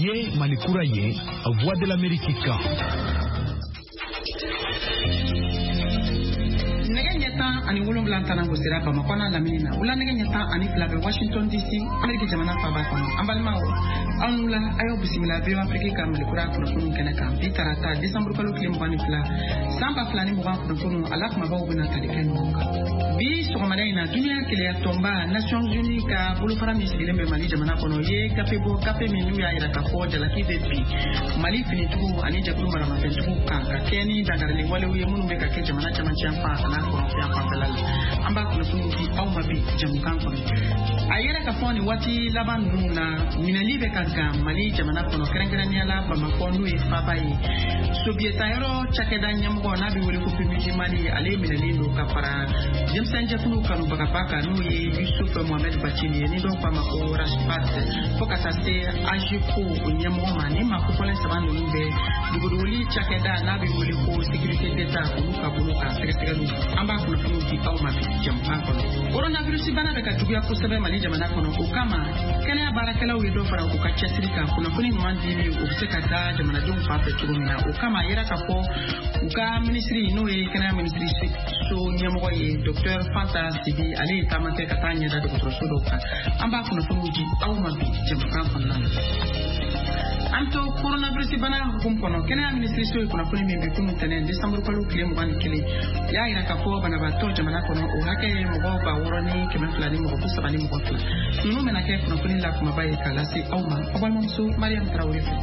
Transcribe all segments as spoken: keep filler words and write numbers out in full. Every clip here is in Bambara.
Ye Malikura Ye, Voix de l'Amérique. Ani wolonwula tan ko sira Bamakɔ n'a lamini na wula nɛgɛ ɲɛ tan ani fila bɛ Washington D C Amérique jamana faaba kɔnɔ an balimaw anw la a y'aw bisimila V O Afrique ka Malikura kunnafoniw kɛnɛ kan bi tarata décembre kalo tile mugan ni fila san ba fila ni mugan kunnafoniw ala kumabaw bɛna tali kɛ ɲɔgɔn kan bi sɔgɔmada in na duniya keleya tɔnba Nations Unies ka bolofara min sigilen bɛ Mali jamana kɔnɔ ye gafe bɔ gafe min n'u y'a yira k'a fɔ jalaki bɛ bi Mali finitigiw ani jɛkulu maramafɛntigiw kan ka kɛ ni dangarili walew ye minnu bɛ ka kɛ jamana camancɛ fan a n'a kɔrɔnfɛn fanfɛla la an b'a kunnafoniw di aw ma bi jamukan kɔnɔ a yɛrɛ ka fɔ ni waati laban ninnu na minɛli bɛ ka gan Mali jamana kɔnɔ kɛrɛnkɛrɛnnenya la Bamakɔ n'o ye faaba ye sobietayɔrɔ cakɛda ɲɛmɔgɔ n'a bɛ wele ko P M J Mali ale minɛlen don ka fara denmisɛnninjɛkulu kanubagaba kan n'o ye Yusuf Mohamed Bathily ye ni dɔw k'a ma ko Raspat fo ka taa se A G C O o ɲɛmɔgɔ ma ni maa kofɔlen saba ninnu bɛ dogodogoli cakɛda n'a bɛ wele ko sécurité d'État olu ka bolo kan sɛgɛsɛgɛliw an b'a kunnafoniw di aw ma bi jamukan kɔnɔ coronavirus bana bɛ ka juguya kosɛbɛ Mali jamana kɔnɔ o kama kɛnɛya baarakɛlaw ye dɔ fara u ka cɛsiri kan kunnafoni ɲuman dili u bɛ se ka taa jamanadenw fan fɛ cogo min na o kama a yɛrɛ ka fɔ u ka minisiri n'o ye kɛnɛya minisiri so ɲɛmɔgɔ ye Docteur Fanta Sibi ale ye taama kɛ ka taa ɲɛda dɔgɔtɔrɔso dɔw kan an b'a kunnafoniw di aw ma bi jamukan kɔnɔna na an to coronavirus bana hukum kɔnɔ kɛnɛya minisiri so ye kunnafoni min bɛ kunun tɛnɛn décembre kalo tile mugan ni kelen y'a yira k'a fɔ banabaatɔ jamana kɔnɔ o hakɛ ye mɔgɔ ba wɔɔrɔ ni kɛmɛ fila ni mɔgɔ bi saba ni mɔgɔ fila ninnu bɛna kɛ kunnafoni la kumaba ye k'a lase aw ma aw balimamuso Mariam Tarawele fɛ.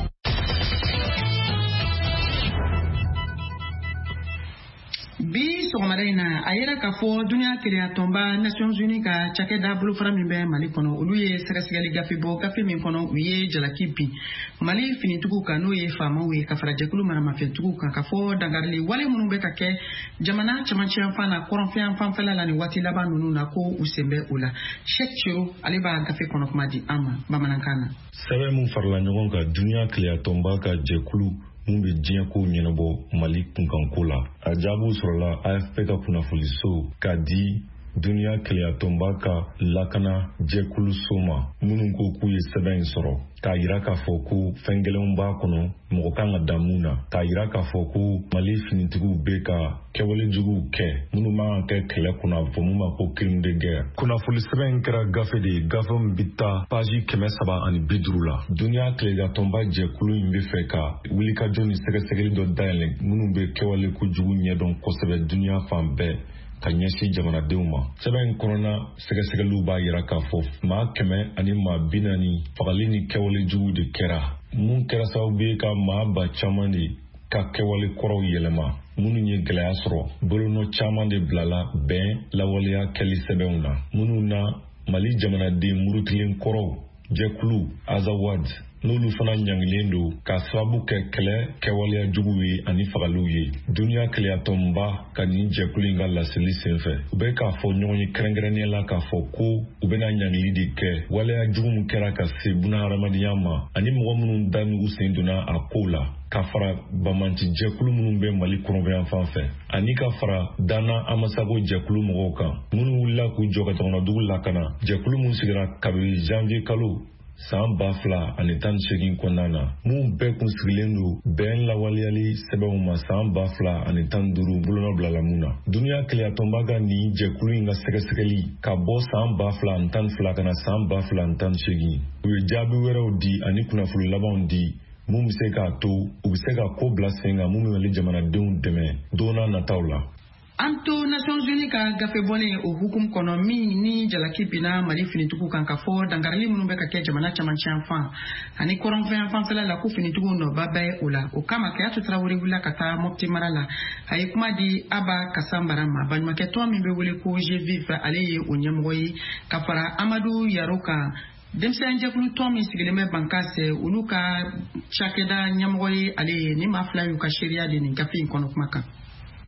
Bi sɔgɔmada in na a yɛrɛ k'a fɔ duniya keleya tɔnba Nations Unies ka cakɛda bolofara min bɛ Mali kɔnɔ olu ye sɛgɛsɛgɛli gafe bɔ gafe min kɔnɔ u ye jalaki bin Mali finitigiw kan n'o ye faamaw ye ka fara jɛkulu maramafɛntigiw kan ka fɔ dangarili wale minnu bɛ ka kɛ jamana camancɛ fan na kɔrɔnfɛn fanfɛla la ni waati laban ninnu na ko u sen bɛ o la Cheikh Chiro ale b'a gafe kɔnɔ kuma di an ma bamanankan na sɛbɛn mun farala ɲɔgɔn kan duniya keleya tɔnba ka jɛkulu mun bɛ diɲɛ ko ɲɛnabɔ Mali kunkanko la a jaabiw sɔrɔla A F P ka kunnafoniso k'a di duniya keleya tɔnba ka lakana jɛkulu so ma minnu ko k'u ye sɛbɛn in sɔrɔ k'a yira k'a fɔ ko fɛn gɛlɛnw b'a kɔnɔ mɔgɔ kan ka dan mun na k'a yira k'a fɔ ko Mali finitigiw bɛ ka kɛwale juguw kɛ minnu man ka kɛ kɛlɛ kunna a fɔ mun ma ko crime de guerre kunnafoni sɛbɛn in kɛra gafe de ye gafe min bɛ taa paji kɛmɛ saba ani bi duuru la duniya keleya tɔnba jɛkulu in bɛ fɛ ka wulikajɔ ni sɛgɛsɛgɛli dɔ dayɛlɛ minnu bɛ kɛwale kojugu ɲɛdɔn kosɛbɛ duniya fan bɛɛ ka ɲɛsin jamanadenw ma sɛbɛn in kɔnɔna sɛgɛsɛgɛliw b'a yira k'a fɔ maa kɛmɛ ani maa bi naani fagali ni kɛwale jugu de kɛra mun kɛra sababu ye ka maa ba caman de ka kɛwale kɔrɔw yɛlɛma minnu ye gɛlɛya sɔrɔ bolonɔ caman de bilala bɛn lawaleya kɛli sɛbɛnw na minnu na Mali jamanaden murutilen kɔrɔw jɛkulu Azawad n'olu fana ɲangilen don ka sababu kɛ kɛlɛ kɛwaleya jugu ye ani fagaliw ye duniya keleya tɔnba ka nin jɛkulu in ka laseli senfɛ u bɛ k'a fɔ ɲɔgɔn ye kɛrɛnkɛrɛnnenya la k'a fɔ ko u bɛna ɲangili de kɛ waleya jugu min kɛra ka se bunahadamadenya ma ani mɔgɔ minnu dani u sen donna a kow la ka fara bamanti jɛkulu minnu bɛ Mali kɔrɔnfɛn fan fɛ ani ka fara Dana Amasago jɛkulu mɔgɔw kan minnu wulila k'u jɔ ka jamanadugu lakana jɛkulu min sigira kabini janvier kalo san ba fila ani tan ni seegin kɔnɔna na mun bɛɛ kun sigilen don bɛn lawaleyali sɛbɛnw ma san ba fila ani tan ni duuru bolonɔ bilala mun na duniya keleya tɔnba ka nin jɛkulu in ka sɛgɛsɛgɛli ka bɔ san ba fila ani tan ni fila ka na san ba fila ani tan ni seegin u ye jaabi wɛrɛw di ani kunnafoni labanw di mun bɛ se k'a to u bɛ se ka ko bila sen kan mun bɛ Mali jamanadenw dɛmɛ don n'a nataw la. An to Nations Unies ka gafe bɔlen o hukum kɔnɔ min ni jalaki binna Mali finitigiw kan ka fɔ dangarili minnu bɛ ka kɛ jamana camancɛ fan ani kɔrɔnfɛn fanfɛla la ko finitigiw nɔba bɛ o la o kama Kayatu Tarawele wulila ka taa Mopti mara la a ye kuma di Aba Kasambara ma baɲumankɛtɔn min bɛ wele ko G V F ale ye o ɲɛmɔgɔ ye ka fara Amadu Yaro kan denmisɛnninjɛkulu tɔn min sigilen bɛ Bankasɛ olu ka cakɛda ɲɛmɔgɔ ye ale ye ni maa fila y'u ka seereya de nin gafe in kɔnɔ kuma kan.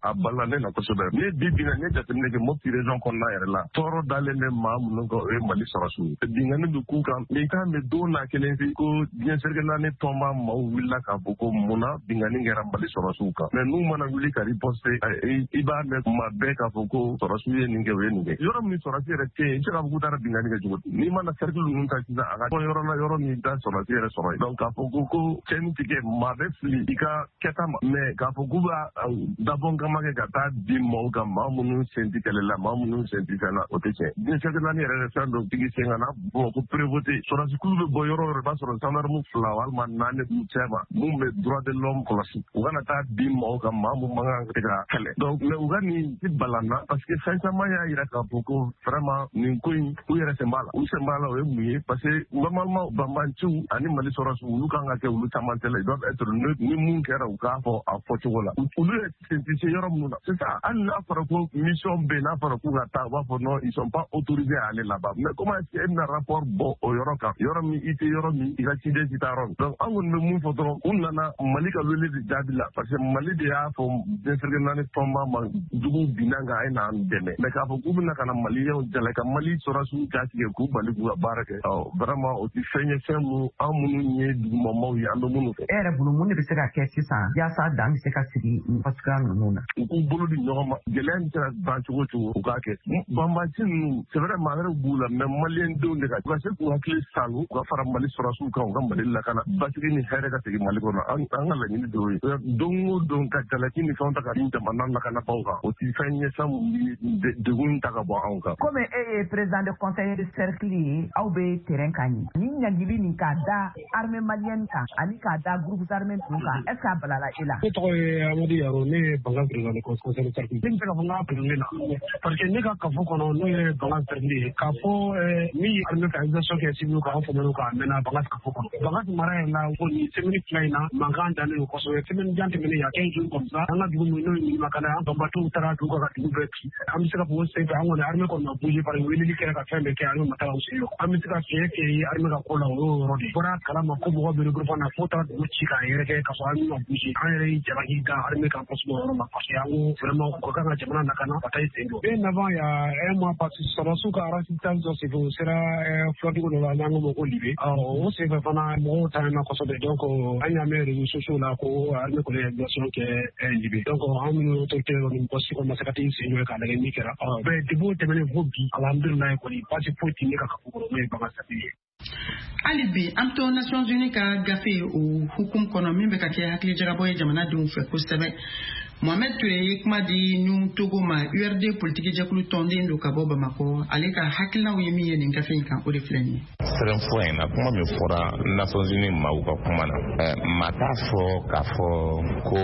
a balannen na kosɛbɛ ne bi bi na ne jateminɛ kɛ Mopti région kɔnɔna yɛrɛ la tɔɔrɔ dalen bɛ maa minnu kan o ye Mali sɔrɔsiw ye bingani bɛ k'u kan mais i k'a mɛn don n'a kelen fi ko diɲɛ serikɛ naani tɔnba maaw wulila k'a fɔ ko mun na bingani kɛra Mali sɔrɔsiw kan mais n'u mana wuli ka riposte i b'a mɛn kuma bɛɛ k'a fɔ ko sɔrɔsiw ye nin kɛ o ye nin kɛ yɔrɔ min sɔrɔsi yɛrɛ tɛ yen i tɛ se k'a fɔ k'u taara bingani kɛ cogo di n'i mana cercle ninnu ta sisan a ka bɔ yɔrɔ la yɔrɔ min t'a sɔrɔsi yɛrɛ sɔrɔ yen donc k'a fɔ ko ko cɛnni ti kɛ maa bɛ fili i ka kɛta ma mais k'a fɔ k'u b'a dabɔ kama kɛ ka taa di maaw kan maa minnu sen ti kɛlɛ la maa minnu sen ti fɛn na o tɛ tiɲɛ diɲɛ serikɛ naani yɛrɛ yɛrɛ fɛn dɔ tigi sen ka na bɔ ko prévôté sɔrɔsi kulu bɛ bɔ yɔrɔ yɔrɔ i b'a sɔrɔ gendarme fila walima naani b'u cɛ ma mun bɛ droit de l'homme kɔlɔsi u kana taa di maaw kan maa mun man kan ka kɛlɛ donc mais u ka nin ti balanna parce que fɛn caman y'a yira k'a fɔ ko vraiment nin ko in u yɛrɛ sen b'a la u sen b'a la o ye mun ye parce que normalement banbanciw ani Mali sɔrɔsiw olu kan ka kɛ olu caman tɛ la ils doivent être neutres ni mun kɛra u k'a fɔ a fɔcogo la olu ye sen tɛ se yɔrɔ minnu na c'est ça hali n'a fɔra ko mission bɛ n'a fɔra k'u ka taa u b'a fɔ non ils sont pas autorisés à aller là-bas mais comment est-ce que e bɛna rapport bɔ o yɔrɔ kan yɔrɔ min i tɛ yɔrɔ min i ka ciden ti taa yɔrɔ min donc an kɔni bɛ mun fɔ dɔrɔn u nana Mali ka wele de jaabi la parce que Mali de y'a fɔ diɲɛ serikɛ naani tɔnba ma dugu binna kan a ye n'an dɛmɛ mais k'a fɔ k'u bɛna ka na maliyɛnw jalaki ka Mali sɔrɔsiw jatigɛ k'u bali k'u ka baara kɛ ɔ vraiment o tɛ fɛn ye fɛn min an minnu ye dugumamaw ye an bɛ minnu fɛ. E yɛrɛ bolo mun de bɛ se ka kɛ sisan yaasa dan bɛ se ka sigi fasuguya ninnu na. u k'u bolo di ɲɔgɔn ma gɛlɛya in tɛna ban cogo o cogo u k'a kɛ banbanci ninnu c'est vrai maa wɛrɛ b'u la mais maliyɛn denw de ka u ka se k'u hakili salo u ka fara Mali sɔrɔsiw kan u ka Mali lakana basigi ni hɛrɛ ka segin Mali kɔnɔ an ka laɲini de y'o ye don o don ka jalaki ni fɛnw ta ka di jamana lakanabaaw kan o tɛ fɛn ye fɛn min bɛ degun ta ka bɔ anw kan. Komi e ye président de conseil de cercle ye aw bɛ terrain kan ye ni ɲangili nin k'a da armée malienne kan ani k'a da groupes armés ninnu kan est ce que a balala e la. Ne tɔgɔ ye Amadu Yaro ne ye Bangan président de conseil de cercle. Ne bɛ se ka fɔ n k'a président na parce que ne ka kafo kɔnɔ n'o ye Bangan cercle ye k'a fɔ min ye armée ka organisation kɛ civil kan an fɔmɛn'o kan a mɛnna Bangan kafo kɔnɔ. Bangan mara yɛrɛ la ko nin semaine fila in na mankan dannen don kosɛbɛ semaine jan tɛmɛnen ya quinze jours comme ça an ka dugu min n'o ye Ɲimakala an banbatiw taara dugu kan ka dugu bɛɛ ci an bɛ se ka fɔ o senfɛ an kɔni armée kɔni ma bouger parce que weleli kɛra ka fɛn bɛɛ kɛ armée ma taga u sen an bɛ se ka fiɲɛ kɛ armée ka ko la o y'o yɔrɔ de bɔra kalama ko mɔgɔ bɛ regroupement na fo taara dugu ci k'a yɛrɛ kɛ k'a sɔrɔ armée ma bouger an yɛrɛ ye jalaki da armée kan kosɛbɛ o yɔrɔ la parce que an ko vraiment o kan ka jamana lakana ka taa i sen don. bien avant il y a un mois parce que sɔrɔsiw ka assistance dɔ senfɛ o sera flottigo dɔ la n'an ko ma ko Libé o senfɛ fana mɔgɔw ta na kosɛbɛ donc an y'a mɛn réseaux sociaux la ko armée kɔni ye organisation kɛ Libé donc an minnu autorité kɔni poste kɔni ma se ka t'i sen jɔ k'a lajɛ min kɛra mais depuis o tɛmɛnen fo bi alhamdulilayi kɔni basi foyi tɛ ne ka kafo kɔnɔ n'o ye Bangan cercle ye. hali bi an to Nations Unies ka gafe o hukum kɔnɔ min bɛ ka kɛ hakili jagabɔ ye jamanadenw fɛ kosɛbɛ Mohamed Touré ye kuma di New Togo ma U R D politique jɛkulu tɔnden don ka bɔ Bamako ale ka hakilinaw ye min ye nin gafe in kan o de filɛ nin ye. sɛbɛnfura in na kuma min fɔra Nations Unies maaw ka kuma na maa t'a fɔ k'a fɔ ko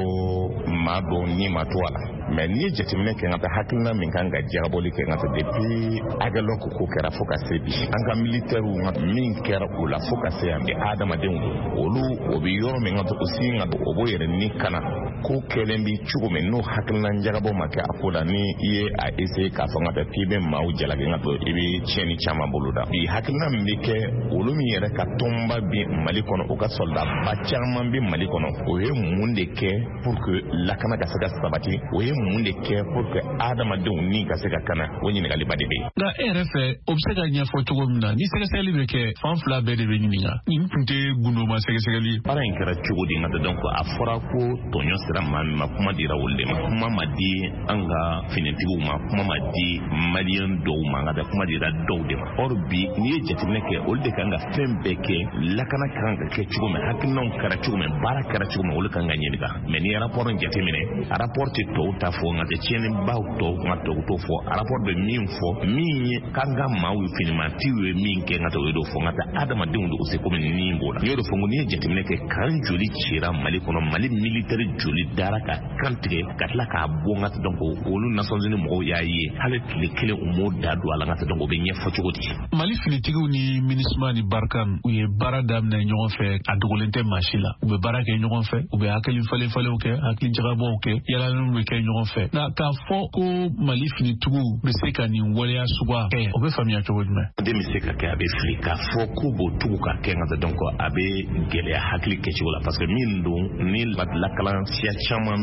maa dɔw ɲɛ ma to a la mais n'i ye jateminɛ kɛ n ka taa hakilina min kan ka jagabɔli kɛ n ka taa depuis Agalon ko ko kɛra fo ka se bi an ka militaires min kɛra o la fo ka se yan bi adamadenw olu o bɛ yɔrɔ min ka to aussi nka o b'o yɛrɛ ni kana ko kɛlen bi cogo min n'o hakilina jagabɔ ma kɛ a ko la ni i ye a essayer k'a fɔ n ka taa k'i bɛ maaw jalaki n ka to i bɛ tiɲɛni caman bolo da bi hakilina min bɛ kɛ olu min yɛrɛ ka tɔnba bi Mali kɔnɔ o ka soldaba caman bi Mali kɔnɔ o ye mun de kɛ pour que lakana ka se ka sabati o ye mun de kɛ pour que adamadenw ni ka se ka kana o ɲininkaliba de bɛ yen. nka e yɛrɛ fɛ o bɛ se ka ɲɛfɔ cogo min na ni sɛgɛsɛgɛli bɛ kɛ fan fila bɛɛ de bɛ ɲininka nin tun tɛ gundoma sɛgɛsɛgɛli. baara in kɛra cogo di n ka donc a fɔra ko tɔɲɔ sera maa min ma kuma dira olu de ma kuma ma di an ka finitigiw ma kuma ma di maliyɛn dɔw ma nka kuma dira dɔw de ma or bi n'i ye jateminɛ kɛ olu de kan ka fɛn bɛɛ kɛ lakana kan ka kɛ cogo min hakilinaw kɛra cogo min baara kɛra cogo min olu kan ka ɲininka mais ni rapport in jateminɛ rapport tɛ tɔw ta fɔ nka tɛ tiɲɛnibaw tɔw nka tɔw t'o fɔ rapport bɛ min fɔ min ye kan ka maaw ye finimatiw ye min kɛ nka tɛ o ye dɔ fɔ nka tɛ adamadenw de se komi ni b'o la n y'o de fɔ n ko n'i ye jateminɛ kɛ kan joli cira Mali kɔnɔ Mali militaire joli dara ka kan tigɛ ka tila k'a bɔ nka tɛ donc olu Nations Unies mɔgɔw y'a ye hali tile kelen u m'o da don a la nka tɛ donc o bɛ ɲɛfɔ cogo di. Mali finitigiw ni MINUSMA ni Barkhane u ye baara daminɛ ɲɔgɔn fɛ a dogolen tɛ maa si la u bɛ baara kɛ ɲɔgɔn fɛ u bɛ hakili falen falenw kɛ hakili jagabɔw kɛ yalaninw bɛ kɛ ɲɔgɔn fɛ nka k'a fɔ ko Mali finitigiw bɛ se ka nin waleya suguya kɛ o bɛ faamuya cogo jumɛn. den bɛ se ka kɛ a bɛ fili k'a fɔ ko b'o tugu ka kɛ nka tɛ donc a bɛ gɛlɛya hakili kɛcogo la parce que min don ni lakalan siya caman doro ma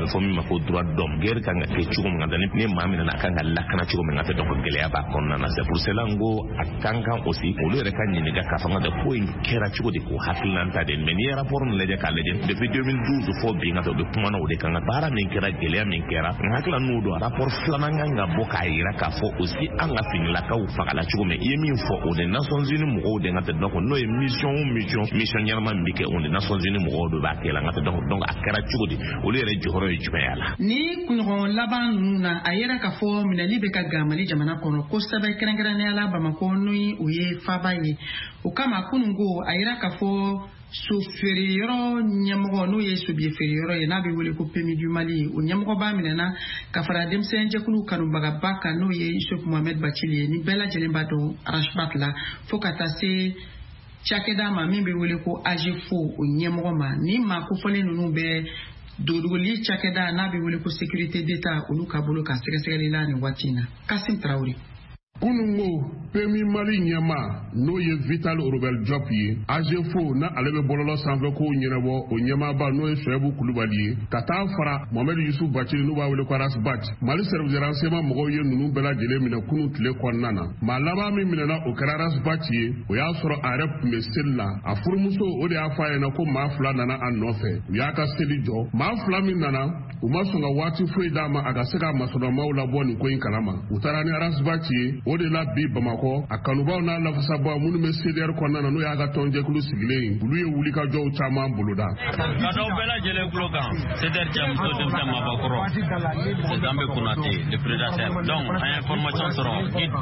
alfo mi ma ko droit d'homme guerre kan ke chugo ngada ne mamina na kan la kana chugo ngata donc gele ba konna na c'est pour cela ngo atanga aussi o le kan ni ga ka fanga da ko in kera chugo de ko haklanta de men ya rapport le de kala de depuis deux mille douze fo bi ngata de kuma na o de kan bara min kera gele min kera hakla no do rapport flamanga nga boka ira ka fo aussi an ga finila ka u fakala chugo me yemi fo o de Nations Unies mo o de ngata donc no mission mission mission nyarma mbike on de Nations Unies mo o do ba kela ngata donc donc akara chugo de o le re jihoro jumela ni kungo laban nuna ayera ka fo minali be ka gamali jamana kono ko sabe kerengerane ala Bamako nui uye fabaye ukama kunungo ayera ka fo so ferioro nyamogo no yeso bi ferioro e nabe wole ko pemi du Mali o nyamogo ba minena ka fara dem senje kulu kanu baga baka no ye Yusuf Mohamed Bachili ni bela jelemba do arashbat la fokata se chakeda ma mimbe wole ko ajifo o nyamogo ma ni ma ko fole nunu be dodoli chakeda nabe wole ko sécurité d'état o luka bolo ka sekesele la ni watina Kasim Traoré kunungo pemi Mali nyama no ye Vital Robert Diop ye ajefo na alebe bololo sanfɛ ko ɲɛnabɔ o ɲɛmaaba no ye Suɛbu Kulubali ye ka taa fara Mohamed Yusuf Bachili n'u b'a wele ko Arasbat Mali service de renseignement mɔgɔw ye ninnu bɛɛ lajɛlen minɛ kunu tile kɔnɔna na maa laban min minɛna o kɛra Arasbat ye o y'a sɔrɔ a yɛrɛ tun bɛ seli la a furumuso o de y'a fɔ a ɲɛna ko maa fila nana a nɔfɛ u y'a ka seli jɔ maa fila min nana u ma sɔn ka waati foyi d'a ma a ka se ka masɔrɔmaw labɔ nin ko in kalama u taara ni Arasbat ye o de la bi Bamako a kanubaw n'a lafasabaw minnu bɛ C D R kɔnɔna na n'o y'a ka tɔnjɛkulu sigilen olu ye wuli ka jɔw caman boloda ka dɔw bɛɛ lajɛlen tulo kan C D R cɛmuso denmisɛn mabakɔrɔ Danbe Konate le prédateur donc an ye information sɔrɔ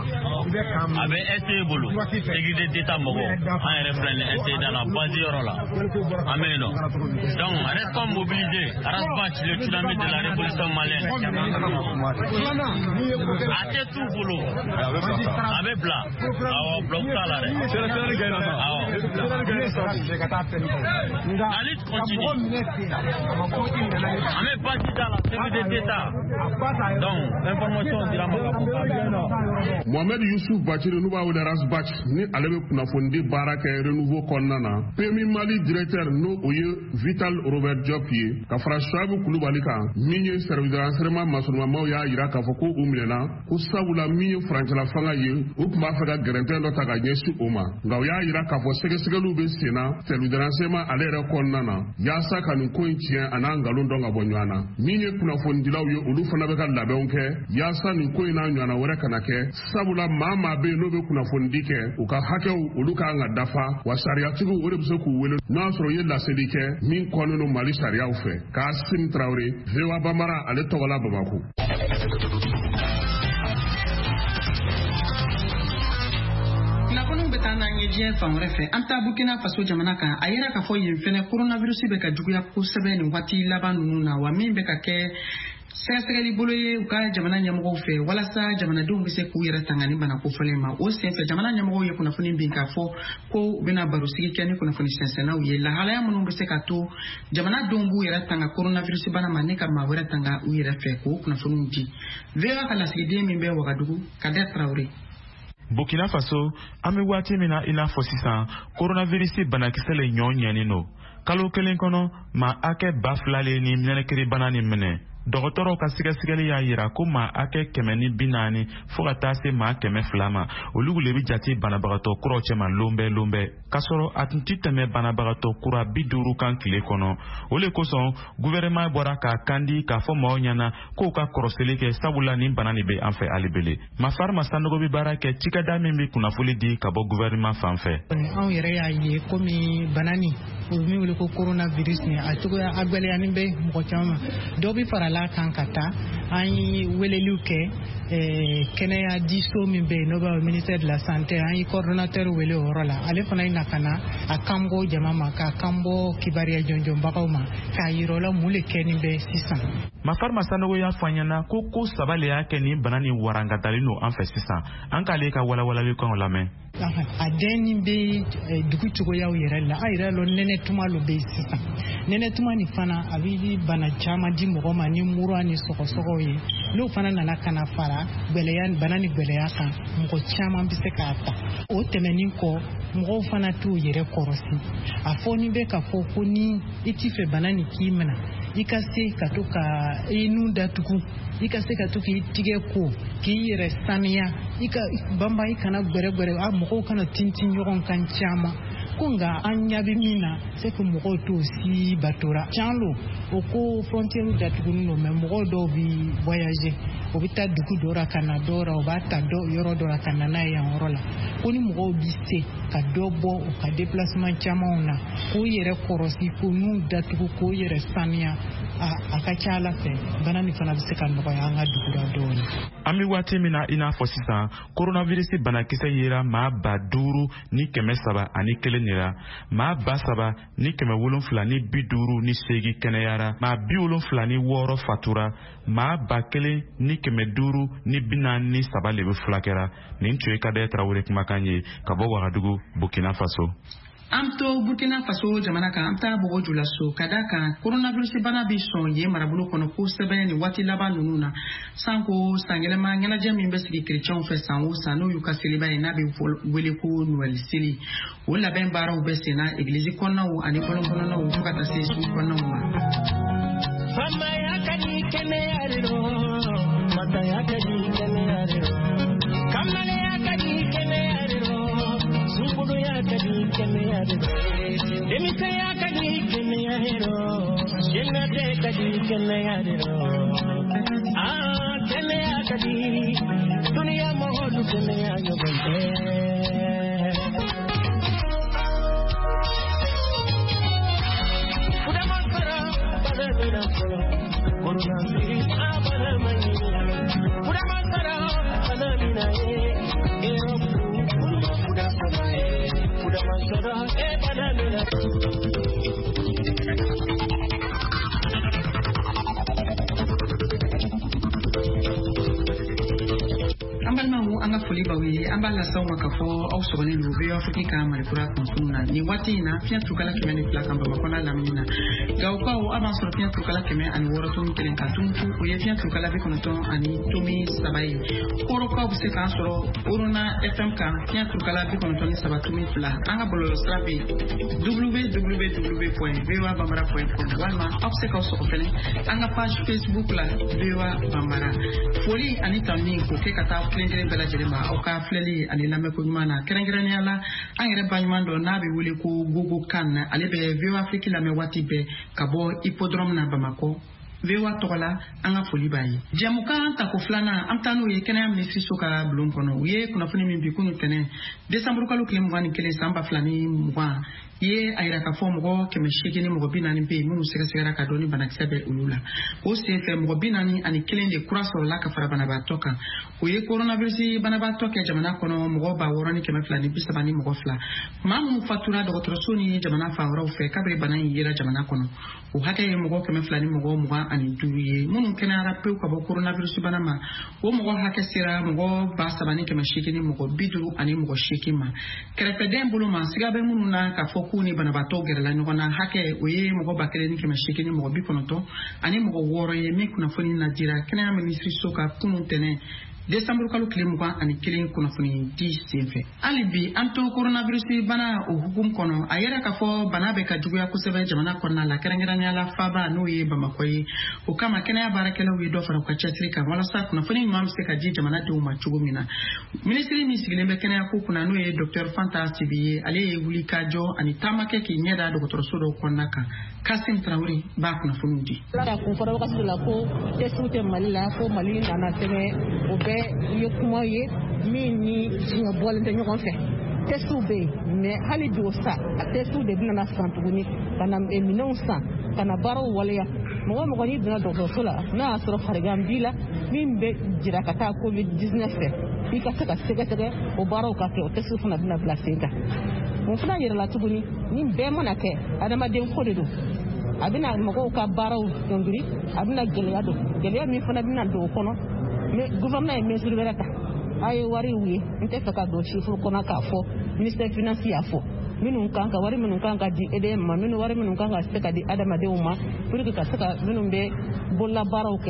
a bɛ S T bolo sécurité d'état mɔgɔ an yɛrɛ filɛ ni S T dans la base yɔrɔ la an bɛ yen nɔ donc reste comme mobilisé Arasbat le tsunami de la révolution malienne a tɛ t'u bolo a bɛ bila awɔ bloc t'a la dɛ awɔ la lutte continue an bɛ basi da la sécurité d'état donc information dira ma ka fɔ Mohamed Yusuf Bachili n'u b'a wele Arasbat ni ale bɛ kunnafoni baara kɛ renouveau kɔnɔna na P M I Mali directeur n'o o ye Vital Robert Diop ye ka fara Suɛbu Kulubali kan min ye service de renseignement masɔrɔmamaw y'a jira k'a fɔ ko u minɛna ko sabula min ye furancɛla fanga ye u tun b'a fɛ ka gɛrɛntɛn dɔ ta ka ɲɛsin o ma nka u y'a jira k'a fɔ sɛgɛsɛgɛliw bɛ sen na service de renseignement ale yɛrɛ kɔnɔna na yaasa ka nin ko in tiɲɛ a n'a nkalon dɔn ka bɔ ɲɔgɔn na min ye kunnafonidilaw ye olu fana bɛ ka labɛnw kɛ yaasa nin ko in n'a ɲɔgɔnna wɛrɛ kana kɛ sabula maa maa bɛ yen n'o bɛ kunnafonidi kɛ u ka hakɛw olu k'an ka dafa wa sariyatigiw o de bɛ se k'u wele n'a sɔrɔ u ye laseli kɛ min kɔnnen don Mali sariyaw fɛ Kasim Traoré V O A Bambara ale tɔgɔ la Bamako. Diɲɛ fan wɛrɛ fɛ an taa Burkina Faso jamana kan a yɛrɛ ka fɔ yen fɛnɛ coronavirus bɛ ka juguya kosɛbɛ nin waati laban ninnu na wa min bɛ ka kɛ sɛgɛsɛgɛli bolo ye u ka jamana ɲɛmɔgɔw fɛ walasa jamanadenw bɛ se k'u yɛrɛ tanga ni bana kofɔlen ma o senfɛ jamana ɲɛmɔgɔw ye kunnafoni bin k'a fɔ ko u bɛna barosigi kɛ ni kunnafoni sɛnsɛnnaw ye lahalaya minnu bɛ se ka to jamanadenw b'u yɛrɛ tanga coronavirus bana ma ne ka maa wɛrɛ tanga u yɛrɛ fɛ k'o kunnafoniw di V O A ka lasigiden min bɛ Wagadugu Kader Traoré. Burkina Faso an bɛ waati min na i n'a fɔ sisan coronavirus banakisɛ le ɲɔ ɲɛnen don kalo kelen kɔnɔ maa hakɛ ba fila le ni nɛnɛkiri bana ni minɛ dɔgɔtɔrɔw ka sɛgɛsɛgɛli y'a yira ko maa hakɛ kɛmɛ ni bi naani fo ka taa se maa kɛmɛ fila ma olu le bɛ jate banabagatɔ kuraw cɛma lonbɛ lonbɛ k'a sɔrɔ a tun tɛ tɛmɛ banabagatɔ kura bi duuru kan tile kɔnɔ o le kosɔn gouvernement bɔra k'a kan di k'a fɔ maaw ɲɛna k'u ka kɔrɔseli kɛ sabula nin bana nin bɛ an fɛ alibele Mafar Masanogo bɛ baara kɛ cikɛda min bɛ kunnafoni di ka bɔ gouvernement fan fɛ. Anw yɛrɛ y'a ye komi bana nin o bɛ min wele ko coronavirus nin a cogoya a gwɛlɛyani bɛ mɔgɔ caman dɔw bɛ fara la kan ka taa an ye weleliw kɛ kɛnɛya diso min bɛ yen n'o bɛ ministère de la santé an ye coordonnateur wele o yɔrɔ la ale fana ye na ka na a kan bɔ jama ma k'a kan bɔ kibaruya jɔnjɔnbagaw ma k'a yira o la mun de kɛ nin bɛ sisan. Mafar Masanogo y'a fɔ an ɲɛna ko ko saba le y'a kɛ nin bana nin warankatalen don an fɛ sisan an k'ale ka walawalali kan o lamɛn. A den nin bɛ dugu cogoyaw yɛrɛ la a yɛrɛ lɔ nɛnɛ tuma lo bɛ sisan nɛnɛ tuma nin fana a bɛ bana caman di mɔgɔ ma ni mura ni sɔgɔsɔgɔw ye n'o fana nana kana fara gwɛlɛya bana ni gwɛlɛya kan mɔgɔ caman bɛ se k'a ta o tɛmɛnin kɔ mɔgɔw fana t'u yɛrɛ kɔrɔsi a fɔ ni bɛ ka fɔ ko ni i t'i fɛ bana ni k'i minɛ i ka se ka to ka i nun datugu i ka se ka to k'i tigɛ ko k'i yɛrɛ saniya i ka banba i kana gwɛrɛgwɛrɛ a mɔgɔw kana tintin ɲɔgɔn kan caman ko nka an ɲa bɛ min na c'est que mɔgɔw t'o si batora can lo o ko frontière datugulen don mais mɔgɔw dɔw bi voyager o bɛ taa dugu dɔ la ka na dɔ la o b'a ta dɔ yɔrɔ dɔ la ka na n'a ye yan yɔrɔ la ko ni mɔgɔw bi se ka dɔ bɔ u ka déplacement camanw na k'o yɛrɛ kɔrɔsi k'o nun datugu k'o yɛrɛ saniya a ka ca ala fɛ bana ni fana bɛ se ka nɔgɔya an ka dugu la dɔɔni. An bɛ waati min na i n'a fɔ sisan coronavirus banakisɛ yera maa ba duuru ni kɛmɛ saba ani kelen de la maa ba saba ni kɛmɛ wolonfila ni bi duuru ni seegin kɛnɛyara maa bi wolonfila ni wɔɔrɔ fatura maa ba kelen ni kɛmɛ duuru ni bi naani ni saba de bɛ fulakɛra nin tun ye Kadɛrɛ Tarawele kumakan ye ka bɔ Wagadugu Burkina Faso. Am to Burkina Faso jamana kan am ta bogo jula so kada kan coronavirus bana bi sɔn ye marabolo kɔnɔ ko sɛbɛn ni waati laban ninnu na sanko sangɛlɛma ɲɛnajɛ min bɛ sigi kerecɛnw fɛ san o san n'o y'u ka seliba ye n'a bɛ wele ko Noël seli o labɛn baaraw bɛ senna église kɔnɔnaw ani bɔlɔn kɔnɔnaw fo ka taa se sugu kɔnɔnaw ma. Famaya kadi kɛnɛya de don mataya kadi kɛnɛya de don kamaleya kadi kɛnɛya de don sugudoya kadi kɛnɛya de don denmisɛnya kadi kɛnɛya de don jɛnɛtɛ kadi kɛnɛya de don ah kɛnɛya kadi duniya mɔgɔlu kɛnɛya ɲɔgɔn tɛ. Coronavirus abala mani, kuda masara abala mina ye, erobu kuda kuda kuda ye, kuda masara abala mina. Ambalmamu anga foli bawi ambala sauma kafo au sogoni lube Afrika marikura konsumna ni wati na pia tukala kime ni plaka mbaba kona lamina gauka o aban soro pia tukala kime ani woro tumi kelen katuntu o ye pia tukala bi konoton ani tumi sabai koro ka buse kan soro uruna F M kan pia tukala bi konoton ni sabatumi fla anga bolo strapi w w w point v o a bambara point com walma afse ka so fele anga page Facebook la v o a bambara foli ani tamni ko ke kata kelen bela jelema o ka fleli ani lambe ko mana kerengere ala an yɛrɛ banyuman dɔ n'a bɛ wele ko gogo kan ale bɛ V O A Afrique lamɛn waati bɛɛ ka bɔ hippodrome na Bamakɔ V O A tɔgɔ la an ka foli b'a ye. Jɛmukan tako filanan an taa n'o ye kɛnɛya minisiriso ka bulon kɔnɔ u ye kunnafoni min bi kunu tɛnɛ desanburu kalo tile mugan ni kelen san ba fila ni mugan ye a yira k'a fɔ mɔgɔ kɛmɛ seegin ni mɔgɔ bi naani bɛ yen minnu sɛgɛsɛgɛra ka dɔn ni banakisɛ bɛ olu la o senfɛ mɔgɔ bi naani ani kelen de kura sɔrɔla ka fara banabaatɔ kan o ye coronavirus banabaatɔ kɛ jamana kɔnɔ mɔgɔ ba wɔɔrɔ ni kɛmɛ fila ni bi saba ni mɔgɔ fila maa minnu fatura dɔgɔtɔrɔso ni jamana fan wɛrɛw fɛ kabiri bana in yera jamana kɔnɔ o hakɛ ye mɔgɔ kɛmɛ fila ni mɔgɔ mugan ani duuru ye minnu kɛnɛyara pewu ka bɔ coronavirus bana ma o mɔgɔ hakɛ sera mɔgɔ ba saba ni kɛmɛ seegin ni mɔgɔ bi duuru ani mɔgɔ seegin ma kɛrɛfɛdɛn bolo ma siga bɛ minnu na k'a fɔ k'u ni banabaatɔ gɛrɛla ɲɔgɔn na hakɛ o ye mɔgɔ ba kelen ni kɛmɛ seegin ni mɔgɔ bi kɔnɔntɔn ani mɔgɔ wɔɔrɔ ye min kunnafoni nadira kɛnɛya minisiriso ka kunun tɛnɛ desanburu kalo tile mugan ani kelen kunnafoni di senfɛ hali bi an to coronavirus bana o hukumu kɔnɔ a yɛrɛ k'a fɔ bana bɛ ka juguya kosɛbɛ jamana kɔnɔna la kɛrɛnkɛrɛnnenya la faaba n'o ye Bamakɔ ye o kama kɛnɛya baarakɛlaw ye dɔ fara u ka cɛsiri kan walasa kunnafoni ɲuman bɛ se ka di jamanadenw ma cogo min na minisiri min sigilen bɛ kɛnɛya ko kunna n'o ye Dr Fanta Sibi ye ale ye wuli ka jɔ ani taamakɛ k'i ɲɛ da dɔgɔtɔrɔso dɔw kɔnɔna kan Kasim Traore b'a kunnafoniw di. Ala kun fɔra wagati la ko tɛsiw tɛ Mali la ko Mali nana tɛmɛ o bɛɛ ye kuma ye min ni diɲɛ bɔlen tɛ ɲɔgɔn fɛ tɛsiw bɛ yen mɛ hali bi o sa a tɛsiw de bɛna san tuguni ka na minɛnw san ka na baaraw waleya mɔgɔ mɔgɔ n'i donna dɔgɔtɔrɔso la n'a y'a sɔrɔ farigan b'i la min bɛ jira ka taa covid dix-neuf fɛ i ka se ka sɛgɛsɛgɛ o baaraw ka kɛ o tɛsiw fana bɛna bila sen kan mun fana yɛrɛla tuguni ni bɛɛ mana kɛ adamaden ko de don a bɛna mɔgɔw ka baaraw dɔndiri a bɛna gɛlɛya don gɛlɛya min fana bɛna don o kɔnɔ mais gouvernement ye mesure wɛrɛ ta a ye wariw ye n tɛ fɛ ka don chiffre kɔnɔ k'a fɔ ministère finance y'a fɔ minnu kan ka wari minnu kan ka di E D M ma minnu wari minnu kan ka se ka di adamadenw ma pour que ka se ka minnu bɛ bololabaaraw kɛ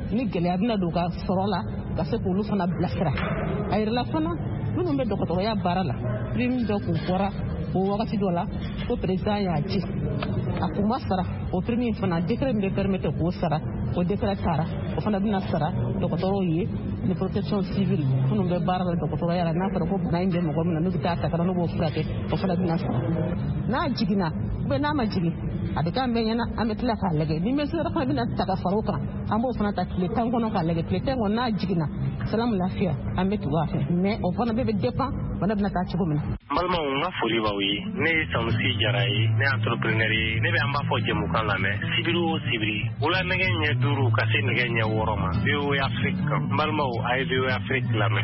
ni gɛlɛya bɛna don ka sɔrɔ la ka se k'olu fana bilasira a yirala fana minnu bɛ dɔgɔtɔrɔya baara la prime dɔ kun fɔra o wagati dɔ la ko président y'a ci a kun ma sara o prime in fana décret min bɛ permettre k'o sara o décret taara o fana bɛna sara dɔgɔtɔrɔw ye ni protection civile minnu bɛ baara la dɔgɔtɔrɔya la n'a fɔra ko bana in bɛ mɔgɔ min na n'u bɛ taa ta kana n'u b'o furakɛ o fana bɛna sara n'a jiginna ubiyɛn n'a ma jigin a bɛ k'an bɛɛ ɲɛna an bɛ tila k'a lajɛ ni mesure fana bɛna ta ka fara o kan an b'o fana ta tile tan kɔnɔ k'a lajɛ tile tan kɔnɔ n'a jiginna salamu lafiya an bɛ tugu a fɛ mais o fana bɛɛ bɛ dépend bana bɛna taa cogo min na. n balimaw n ka foli b'aw ye ne ye sanusi jara ye ne ye entrepreneur ye ne bɛ an b'a fɔ jɛmukan lamɛn sibiri o sibiri wula nɛgɛ ɲɛ duuru ka se nɛgɛ ɲɛ wɔɔrɔ ma V O A Afrique kan n balimaw a ye V O A Afrique lamɛn.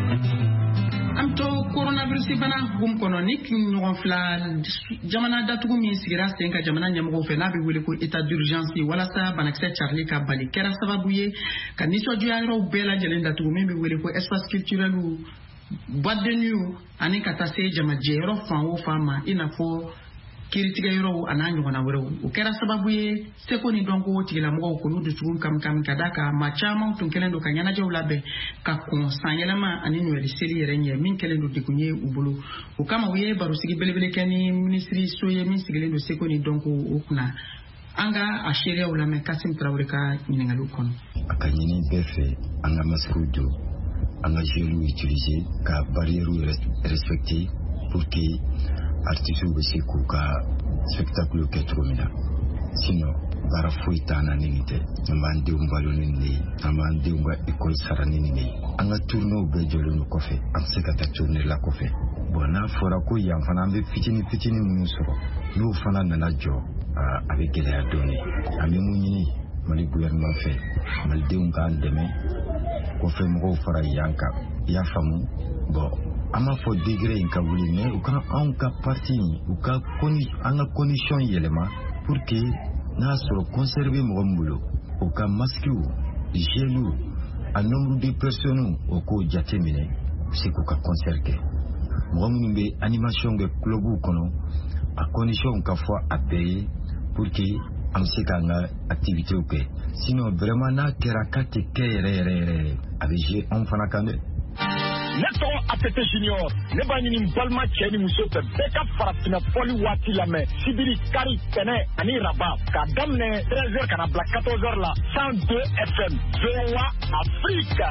An to coronavirus bana hukum kɔnɔ ni ɲɔgɔn fila jamana datugu min sigira sen ka jamana ɲɛmɔgɔw fɛ n'a bɛ wele ko état d'urgence walasa banakisɛ carili ka bali kɛra sababu ye ka nisɔndiya yɔrɔw bɛɛ lajɛlen datugu min bɛ wele ko espace culturel boîte de nuit ani ka taa se jamajɛ yɔrɔ fan o fan ma i n'a fɔ kiritigɛ yɔrɔw a n'a ɲɔgɔnna wɛrɛw o kɛra sababu ye seko ni dɔnko tigilamɔgɔw k'olu dusukun kami kami ka da ka maa caman tun kɛlen don ka ɲɛnajɛw labɛn ka kɔn san yɛlɛma ani ɲɔɛli seli yɛrɛ ɲɛ min kɛlen don degun ye u bolo o kama u ye barosigi belebele kɛ ni minisiri so ye min sigilen don seko ni dɔnko o kunna an ka a seereyaw lamɛn Kasim Tarawele ka ɲininkaliw kɔnɔ. A ka ɲini bɛɛ fɛ an ka masques jɔ an ka gels utiliser ka barrières respecter pour que artistes bɛ se k'u ka spectacle kɛ cogo min na sinon baara foyi t'an na ni nin tɛ an b'an denw balo ni nin de ye an b'an denw ka école sara ni nin de ye an ka tournéw bɛɛ jɔlen don kɔfɛ an tɛ se ka taa tournée la kɔfɛ bon n'a fɔra ko yan fana an bɛ fitinin fitinin minnu sɔrɔ n'o fana nana jɔ a bɛ gɛlɛya dɔɔnin an bɛ mun ɲini Mali gouvernement fɛ malidenw k'an dɛmɛ kɔfɛ mɔgɔw fara yan kan i y'a faamu bon an b'a fɔ degré in ka wuli mais u ka anw ka parti u ka an ka condition yɛlɛma pour que n'a sɔrɔ conserver mɔgɔ min bolo u ka masques gels a nombre de personnes o k'o jate minɛ u se k'u ka concert kɛ mɔgɔ minnu bɛ animation kɛ clubw kɔnɔ a condition ka fɔ a bɛɛ ye pour que an bɛ se k'an ka activités kɛ sinon vraiment n'a kɛra k'a tɛ kɛ yɛrɛ yɛrɛ yɛrɛ a bɛ jouer anw fana kan dɛ. Ne tɔgɔ A T T Junior ne b'a ɲini n balima cɛ ni muso fɛ bɛɛ ka farafinna fɔli waati lamɛn sibiri kari tɛnɛ ani raba k'a daminɛ treize heures ka na bila quatorze heures la cent deux F M V O A Afrique.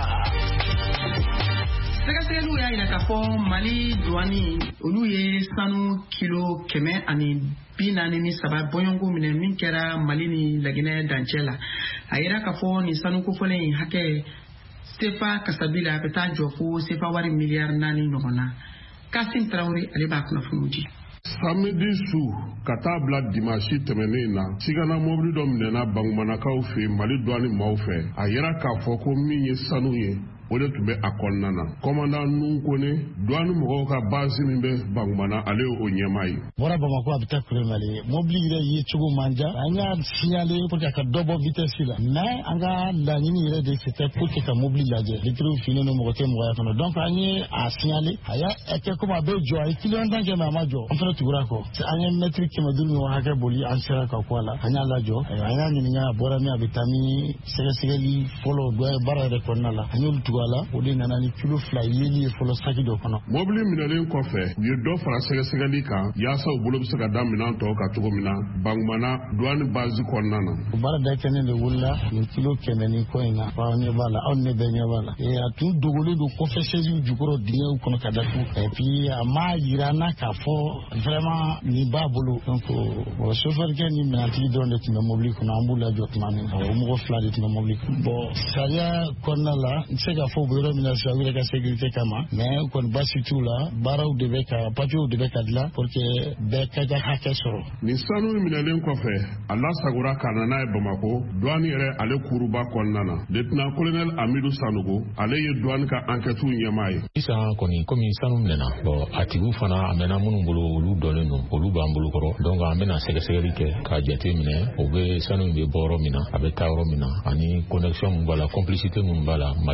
Sɛgɛsɛgɛliw y'a jira k'a fɔ Mali douane olu ye sanu kilo kɛmɛ ani bi naani ni saba bɔɲɔnko minɛ min kɛra Mali ni Laginɛ dancɛ la a yira k'a fɔ nin sanu kofɔlen in hakɛ sefa kasabila a bɛ taa jɔ fo sefa wari miliyari naani ɲɔgɔn na. Kasim Tarawele ale b'a kunnafoni di. Samedi su ka taa bila dimanche tɛmɛnen na sigana mobili dɔ minɛna Baŋumanakaw fɛ Mali douane maaw fɛ a yira k'a fɔ ko min ye sanu ye o de tun bɛ a kɔnɔna na commandant Nunkone douane mɔgɔw ka base min bɛ Baŋumana ale ye o ɲɛmaa ye. Bɔra Bamako a bɛ taa Kuremali mobili yɛrɛ ye cogo man diya an y'a signaler pour que a ka dɔ bɔ vitesse la mais an ka laɲini yɛrɛ de c'était pour que ka mobili lajɛ litre finen don mɔgɔ tɛ mɔgɔya kɔnɔ donc an ye a signaler a y'a kɛ comme a bɛ jɔ a ye client tan kɛ mais a ma jɔ an fana tugura kɔ an ye mètre kɛmɛ duuru ɲɔgɔn hakɛ boli an sera ka kɔ a la an y'a lajɔ an y'a ɲininka a bɔra min a bɛ taa ni sɛgɛsɛgɛli fɔlɔ dɔ ye baara yɛrɛ kɔnɔna la an y'olu tugu a la o de nana ni kilo fila yeli ye fɔlɔ saki dɔ kɔnɔ. Mobili minɛlen kɔfɛ u ye dɔ fara sɛgɛsɛgɛli kan yaasa u bolo bɛ se ka da minɛn tɔw kan cogo min na Baŋumana douane base kɔnɔna na. O baara da kɛnɛ de wulila nin kilo kɛmɛ ni kɔ in na aw ɲɛ b'a la aw ne bɛɛ ɲɛ b'a la a tun dogolen don kɔfɛ sɛjiw jukɔrɔ dingɛw kɔnɔ ka datugu et puis a m'a yira n na k'a fɔ vraiment nin b'a bolo donc bon chauffeur-kɛ ni minɛntigi dɔrɔn de tun bɛ mobili kɔnɔ an b'u lajɔ tuma min o mɔgɔ fila de tun bɛ mobili kɔnɔ bon sariya kɔnɔna la n tɛ se k'a fɔ u bɛ yɔrɔ min na sisan u yɛrɛ ka sécurité kama mais kɔni baasi t'u la baaraw de bɛ ka papiers de bɛ ka dilan pour que bɛɛ ka ka hakɛ sɔrɔ. Nin sanu minɛlen kɔfɛ a lasagora ka na n'a ye Bamako douane yɛrɛ ale kuruba kɔnɔna na lieutenant colonel Amidou Sanogo ale ye douane ka enquête ɲɛmaa ye. Sisan kɔni komi sanu minɛna bon a tigiw fana a mɛnna minnu bolo olu dɔnnen don olu b'an bolo kɔrɔ donc an bɛna sɛgɛsɛgɛli kɛ k'a jate minɛ o bɛ sanu in bɛ bɔ yɔrɔ min na a bɛ taa yɔrɔ min na ani connexion min b'a la complicité min b'a la Mali kɔnɔ yan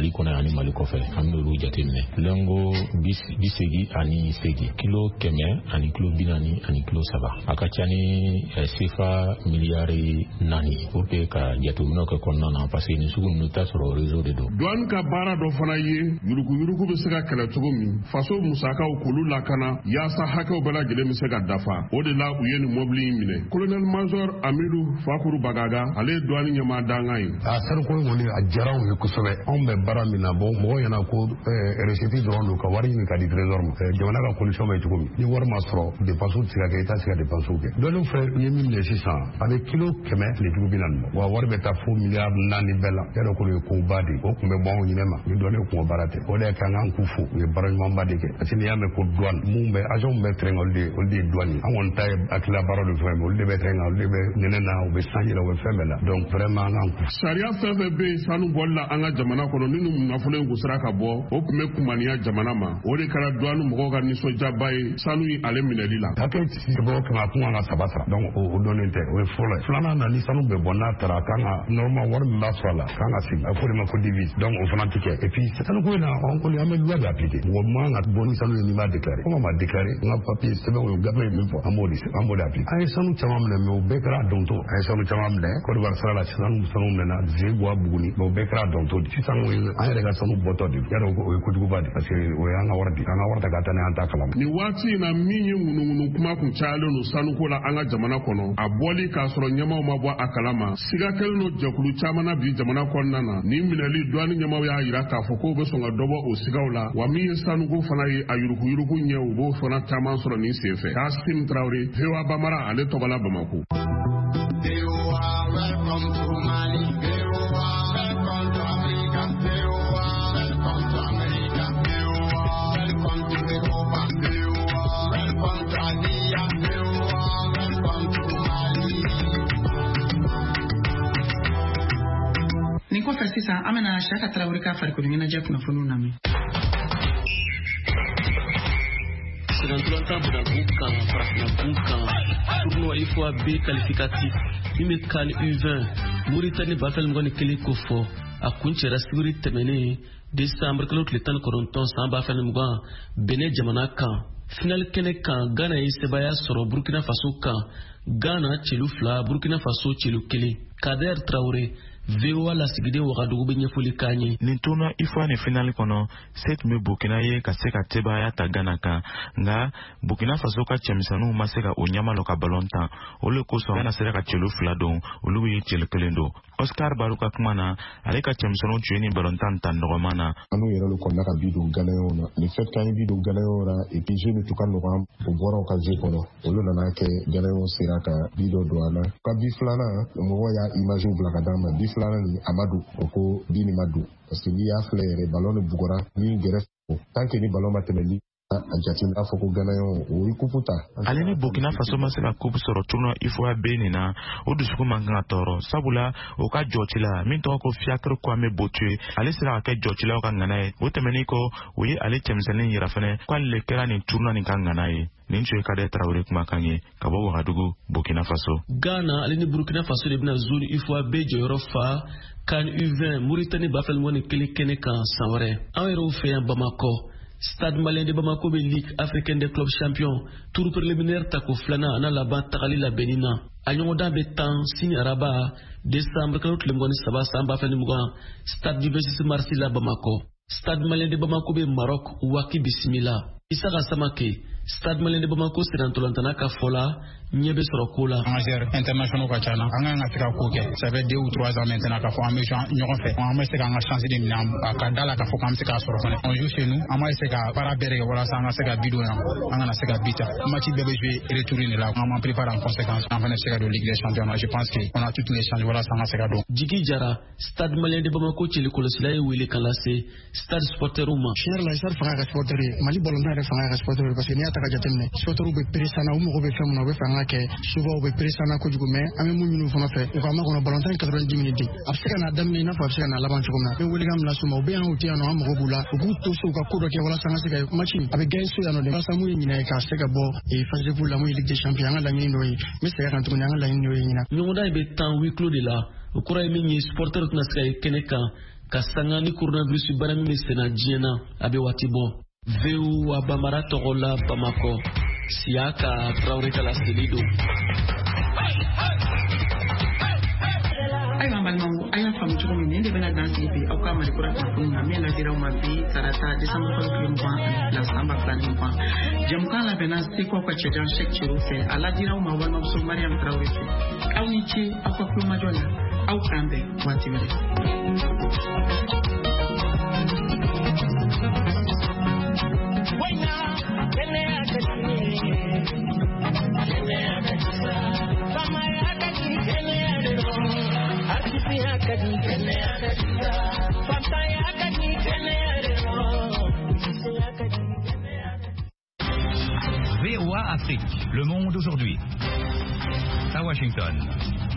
ani Mali kɔfɛ an bɛ olu jateminɛ lengo bi segi ani segi kilo kɛmɛ ani kilo bi naani ani kilo saba a ka ca ni sefa miliyari naani pour que ka jateminɛw kɛ kɔnɔna na parce que nin sugu ninnu t'a sɔrɔ réseau de don. douane ka baara dɔ fana ye yurugu yurugu bɛ se ka kɛlɛ cogo min faso musakaw k'olu lakana yaasa hakɛw bɛɛ lajɛlen bɛ se ka dafa o de la u ye nin mobili in minɛ. colonel major Amidu Fakuru Bagaga ale ye douane ɲɛmaa danga ye. a sariku in kɔni a diyara u ye kosɛbɛ anw bɛ baara min na bon mɔgɔw ɲɛna ko recette dɔrɔn don ka wari ɲini ka di trésor ma jamana ka condition bɛ cogo min ni wari ma sɔrɔ dépense tɛ se ka kɛ i t'a se ka dépense kɛ dɔnni fɛ u ye min minɛ sisan a bɛ kilo kɛmɛ tile jugu bi naani wa wari bɛ taa fo miliyari naani bɛɛ la yadɔ ko ye koba de o tun bɛ bɔ anw ɲinɛ ma ni dɔnni kun baara tɛ o de y'a kɛ an k'an k'u fo u ye baara ɲumanba de kɛ parce que n'i y'a mɛn ko douane mun bɛ agent bɛ tɛrɛn olu de olu de ye douane an kɔni ta ye hakilila baara de fɛn olu de bɛ tɛrɛn olu de bɛ nɛnɛ na u bɛ sanji la u bɛ fɛn bɛɛ la donc vraiment an k'an k'u. sariya fɛn fɛn bɛ yen sanu bɔli la an ka jamana kɔnɔ ni nin nafolo in kun sera ka bɔ o tun bɛ kumaniya jamana ma o de kɛra douane mɔgɔw ka nisɔndiyaba ye sanu in ale minɛli la. hakɛ bɔ kan ka kun kan ka saba sara donc o dɔnnen tɛ o ye fɔlɔ ye filanan na ni sanu bɛ bɔ n'a taara kan ka normal wari min b'a sɔrɔ a la kan ka sigi a fɔ de ma ko divise donc o fana tɛ kɛ et puis sanu ko in na an kɔni an bɛ loi de appliquer mɔgɔ man ka bɔ ni sanu ye n'i m'a déclarer comment ma déclarer n ka papier sɛbɛn o ye gafe ye min fɔ an b'o de an b'o de appliquer an ye sanu caman minɛ mais o bɛɛ kɛra a dɔnto an ye sanu caman minɛ Côte d'Ivoire sira la sanu sanu minɛna Zeguwa Buguni mais o bɛɛ kɛra a dɔnto sisan an yɛrɛ ka sanu bɔtɔ de yadɔ o ye kojuguba de parce que o ye an ka wari di an ka wari ta ka taa ni an ta kalama. nin waati in na min ye ŋunuŋunu kuma kun cayalen don sanuko la an ka jamana kɔnɔ a bɔli k'a sɔrɔ ɲɛmaw ma bɔ a kalama siga kɛlen don jɛkulu caman na bi jamana kɔnɔna na nin minɛli douane ɲɛmaw y'a yira k'a fɔ k'o bɛ sɔn ka dɔbɔ o sigaw la wa min ye sanuko fana ye a yurugu yurugu ɲɛ u b'o fana caman sɔrɔ nin sen fɛ. Kasim Traoré V O A Bamara ale tɔgɔla Bamako. nin kɔfɛ sisan an bɛna Siyaka Tarawele ka farikolo ɲɛnajɛ kunnafoniw lamɛn. Sedantolantan bɛna kun kan farafina kun kan tournoi I F O A B qualificatif min bɛ CAN U vingt Mauritanie ba fɛn mugan ni kelen ko fɔ a kun cɛra sibiri tɛmɛnen décembre kalo tile tan ni kɔnɔntɔn san ba fɛn mugan Benin jamana kan final kɛnɛ kan Ghana ye sebaya sɔrɔ Burkina Faso kan Ghana celu fila Burkina Faso celu kelen. Kader Traoré V O A lasigiden Wagadugu bɛ ɲɛfɔli k'an ye. Nin tournoi I F O A ni finali kɔnɔ se tun bɛ Burkina ye ka se ka tebaya ta Ghana kan nka Burkina Faso ka cɛmisɛnninw ma se ka o ɲamalɔ ka ballon tan olu kosɔn Ghana sera ka celu fila don olu ye celu kelen don. Oscar Barou ka kuma na ale ka cɛmisɛnninw tun ye ni ballon tan tan nɔgɔman na. An yɛrɛ lu kɔnna ka bi don Ghanaianw na le fait kan bi don Ghanaianw na et puis jeu to kan nɔgɔn o bɔra o ka jeu kɔnɔ olu nana kɛ Ghanaianw sera ka bi do do ala ka bi filanan mɔgɔ y'a image bila ka d'a ma bi filanan ni Amadou o ko bi ni Madu parce que ni y'a filɛ yɛrɛ ballon de bugɔra ni gɛrɛ tant que ni ballon ma tɛmɛ ni a jati n'a fɔ ko Ghanaianw o ye coupe ta. Ale ni Burkina Faso ma se ka coupe sɔrɔ tournoi I F O A B nin na o dusukun man kan ka tɔɔrɔ sabula o ka jɔci la min tɔgɔ ko Fiacre Kwame Botue ale sera ka kɛ jɔcilaw ka ŋana ye o tɛmɛnen kɔ o ye ale cɛmisɛnnin yira fɛnɛ k'ale le kɛra nin tournoi nin ka ŋana ye. Nin tun ye Kader Traoré kumakan ye ka bɔ Wagadugu Burkina Faso. Ghana ale ni Burkina Faso de bɛna zone I F O A B jɔyɔrɔ fa CAN U vingt Mauritanie ba fɛn mugan ni kelen kɛnɛ kan san wɛrɛ. An yɛrɛw fɛ yan Bamako Stade Malien de Bamako bɛ Ligue africaine des clubs champions tour préliminaire ta ko filanan ana laban tagali labɛnni na a ɲɔgɔndan bɛ tan sini araba décembre kalo tile mugan ni saba san ba fɛn ni mugan Stade du vingt-six mars la Bamako. Stade Malien de Bamako bɛ Maroc Waki bisimila. Isaka Samake Stade Malien de Bamako Sedantolantana ka fɔ la ɲɛ bɛ sɔrɔ ko la. Angers international ka ca na an kan ka se ka ko kɛ ça fait deux ou trois ans maintenant k'a fɔ an bɛ ɲɔgɔn fɛ an bɛ se k'an ka chance de minɛ a ka da la k'a fɔ k'an bɛ se k'a sɔrɔ fana on joue chez nous an b'a se ka baara bɛɛ de kɛ walasa an ka se ka bi don yan an kana se ka bi ta match bɛɛ bɛ jouer retour de la an m'an préparer en conséquence an fana se ka don Ligue des champions je pense que on a toutes les chances walasa an ka se ka don. Jigi Jara Stade Malien de Bamako cɛli kɔlɔsila ye wele kan lase stade supporteru ma. Tiɲɛ yɛrɛ la stade fanga ka supporter ye Mali ballon yɛrɛ fanga ka supporter parce que n'i y'a ta ka jateminɛ supporteru bɛ peresana u mago bɛ fɛn mun na u bɛ fɛ an ka kɛ souvent u bɛ peresana kojugu mais an bɛ mun ɲini u fana fɛ u ka makɔnɔ ballon tan quatre-vingt-dix minutes a bɛ se ka na daminɛ i n'a fɔ a bɛ se ka na laban cogo min na n bɛ wele kan min lase u ma u bɛ yan u tɛ yan nɔ an mago b'u la u k'u to so u ka ko dɔ kɛ walasa an ka se ka match a bɛ gagner so yan nɔ de walasa mun ye ɲinɛ ye k'a se ka bɔ phase de poule la mun ye Ligue des champions an ka laɲini dɔ ye n bɛ segin kan tuguni an ka laɲini dɔ ye ɲina. ɲɔgɔndan in bɛ tan huis clos de la o kɔrɔ ye min ye supporter tɛna se ka ye kɛnɛ kan ka sanga ni coronavirus bana min sena diɲɛna a bɛ waati bɔ. V O a bamara tɔgɔ la Bamako Siaka Traoré ka laseli don. Ayiwa balimaw a y'a faamu cogo min nin de bɛna dan sigi bi aw ka Malikura kunnafoni na min ladiraw ma bi tarata décembre kalo tile mugan ani fila san ba fila ni mugan. Jɛmukan labɛnna Seko ka cɛjan Sɛk Cero fɛ a ladiraw ma walimamuso Mariam Traoré fɛ. Aw ni ce aw ka kulomajɔ la aw k'an bɛn waati wɛrɛ. V O A Afrique, le monde aujourd'hui. À Washington.